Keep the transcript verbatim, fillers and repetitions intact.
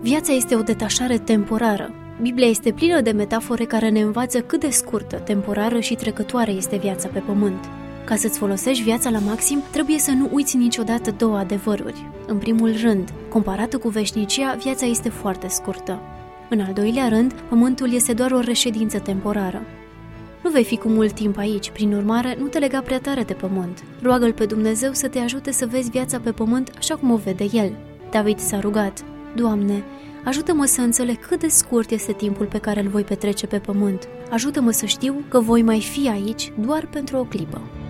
Viața este o detașare temporară. Biblia este plină de metafore care ne învață cât de scurtă, temporară și trecătoare este viața pe pământ. Ca să-ți folosești viața la maxim, trebuie să nu uiți niciodată două adevăruri. În primul rând, comparată cu veșnicia, viața este foarte scurtă. În al doilea rând, pământul este doar o reședință temporară. Nu vei fi cu mult timp aici, prin urmare, nu te lega prea tare de pământ. Roagă-L pe Dumnezeu să te ajute să vezi viața pe pământ așa cum o vede El. David s-a rugat: Doamne, ajută-mă să înțeleg cât de scurt este timpul pe care îl voi petrece pe pământ. Ajută-mă să știu că voi mai fi aici doar pentru o clipă.